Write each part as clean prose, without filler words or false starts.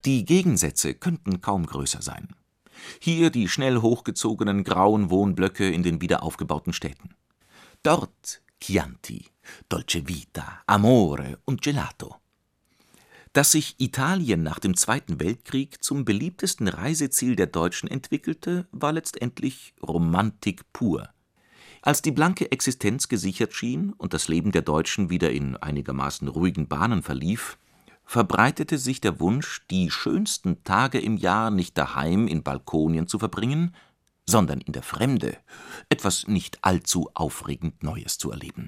Die Gegensätze könnten kaum größer sein. Hier die schnell hochgezogenen grauen Wohnblöcke in den wiederaufgebauten Städten. Dort Chianti, Dolce Vita, Amore und Gelato. Dass sich Italien nach dem Zweiten Weltkrieg zum beliebtesten Reiseziel der Deutschen entwickelte, war letztendlich Romantik pur. Als die blanke Existenz gesichert schien und das Leben der Deutschen wieder in einigermaßen ruhigen Bahnen verlief, verbreitete sich der Wunsch, die schönsten Tage im Jahr nicht daheim in Balkonien zu verbringen, sondern in der Fremde, etwas nicht allzu aufregend Neues zu erleben.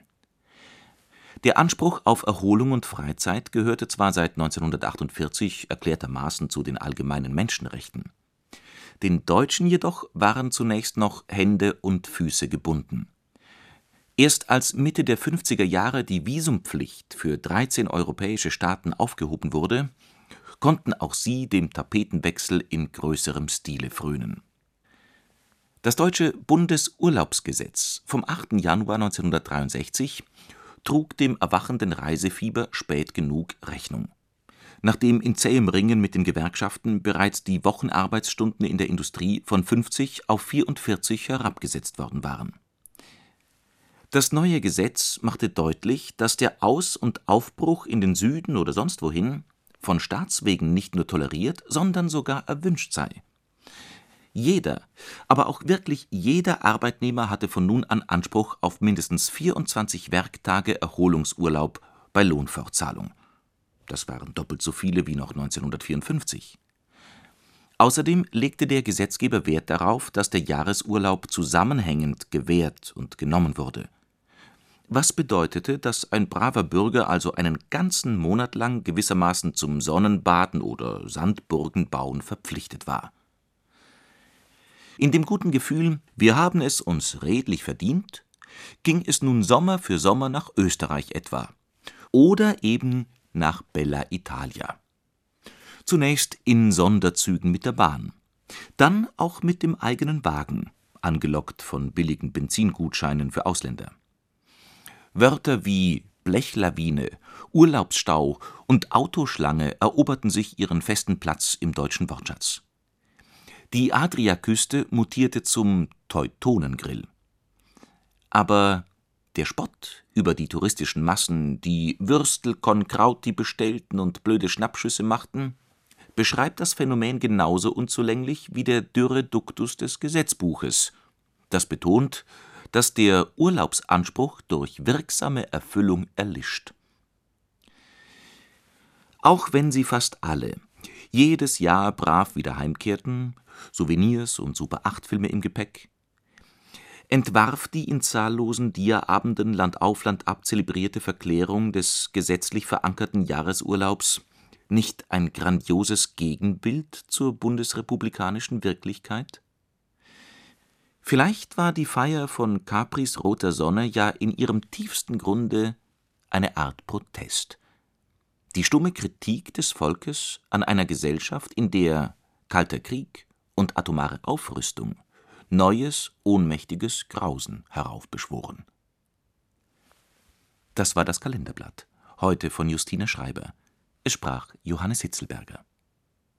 Der Anspruch auf Erholung und Freizeit gehörte zwar seit 1948 erklärtermaßen zu den allgemeinen Menschenrechten. Den Deutschen jedoch waren zunächst noch Hände und Füße gebunden. Erst als Mitte der 50er Jahre die Visumpflicht für 13 europäische Staaten aufgehoben wurde, konnten auch sie dem Tapetenwechsel in größerem Stile frönen. Das deutsche Bundesurlaubsgesetz vom 8. Januar 1963 trug dem erwachenden Reisefieber spät genug Rechnung. Nachdem in zähem Ringen mit den Gewerkschaften bereits die Wochenarbeitsstunden in der Industrie von 50 auf 44 herabgesetzt worden waren. Das neue Gesetz machte deutlich, dass der Aus- und Aufbruch in den Süden oder sonst wohin von Staatswegen nicht nur toleriert, sondern sogar erwünscht sei. Jeder, aber auch wirklich jeder Arbeitnehmer hatte von nun an Anspruch auf mindestens 24 Werktage Erholungsurlaub bei Lohnfortzahlung. Das waren doppelt so viele wie noch 1954. Außerdem legte der Gesetzgeber Wert darauf, dass der Jahresurlaub zusammenhängend gewährt und genommen wurde. Was bedeutete, dass ein braver Bürger also einen ganzen Monat lang gewissermaßen zum Sonnenbaden oder Sandburgenbauen verpflichtet war. In dem guten Gefühl, wir haben es uns redlich verdient, ging es nun Sommer für Sommer nach Österreich etwa oder eben nach Bella Italia. Zunächst in Sonderzügen mit der Bahn, dann auch mit dem eigenen Wagen, angelockt von billigen Benzingutscheinen für Ausländer. Wörter wie Blechlawine, Urlaubsstau und Autoschlange eroberten sich ihren festen Platz im deutschen Wortschatz. Die Adriaküste mutierte zum Teutonengrill. Aber der Spott über die touristischen Massen, die Würstel con Krauti bestellten und blöde Schnappschüsse machten, beschreibt das Phänomen genauso unzulänglich wie der dürre Duktus des Gesetzbuches, das betont, dass der Urlaubsanspruch durch wirksame Erfüllung erlischt. Auch wenn sie fast alle jedes Jahr brav wieder heimkehrten, Souvenirs und Super-8-Filme im Gepäck, entwarf die in zahllosen Dia-Abenden landauf landab zelebrierte Verklärung des gesetzlich verankerten Jahresurlaubs nicht ein grandioses Gegenbild zur bundesrepublikanischen Wirklichkeit? Vielleicht war die Feier von Capris roter Sonne ja in ihrem tiefsten Grunde eine Art Protest. Die stumme Kritik des Volkes an einer Gesellschaft, in der Kalter Krieg und atomare Aufrüstung neues, ohnmächtiges Grausen heraufbeschworen. Das war das Kalenderblatt, heute von Justine Schreiber. Es sprach Johannes Hitzelberger.